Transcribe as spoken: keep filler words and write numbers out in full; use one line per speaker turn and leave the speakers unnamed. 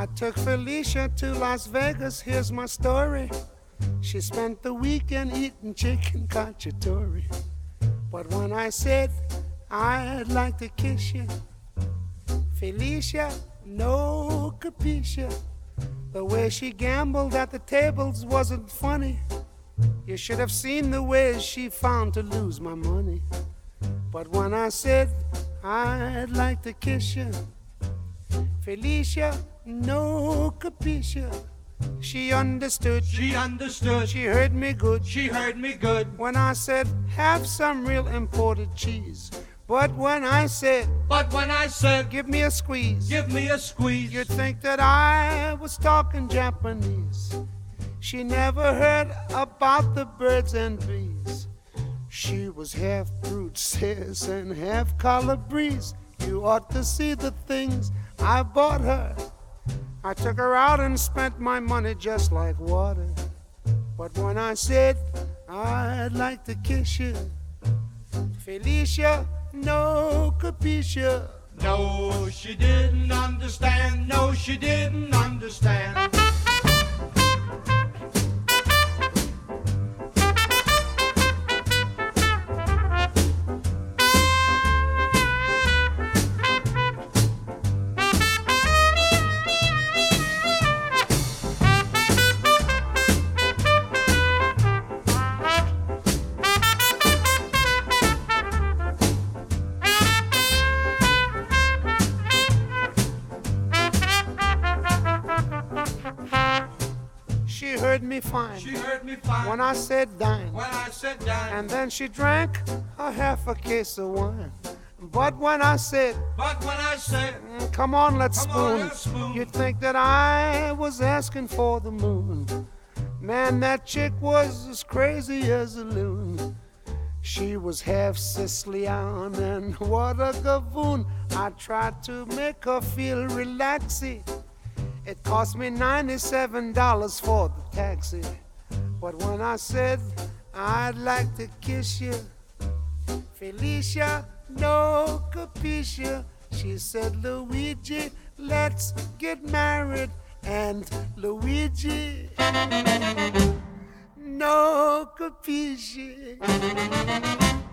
I took Felicia to Las Vegas, here's my story. She spent the weekend eating chicken cacciatore. But when I said I'd like to kiss you, Felicia, no capisce. The way she gambled at the tables wasn't funny. You should have seen the ways she found to lose my money. But when I said I'd like to kiss you, Felicia, no capisce. She understood.
She understood.
She heard me good.
She heard me good.
When I said, have some real imported cheese. But when I said,
But when I said,
give me a squeeze,
give me a squeeze,
you'd think that I was talking Japanese. She never heard about the birds and bees. She was half brute, sis, and half Calabrese. You ought to see the things I bought her. I took her out and spent my money just like water. But when I said I'd like to kiss you, Felicia, no capisce.
No, she didn't understand. No, she didn't understand.
She heard me fine.
She heard me fine.
When I said dine.
When I said dine.
And then she drank a half a case of wine. But when I said,
But when I said,
mm, come on, let's
Come
spoon,
on, let's spoon,
you'd think that I was asking for the moon. Man, that chick was as crazy as a loon. She was half Sicilian, and what a gavoon. I tried to make her feel relaxy. It cost me ninety-seven dollars for the taxi. But when I said I'd like to kiss you, Felicia, no capisce. She said, Luigi, let's get married. And Luigi, no capisce.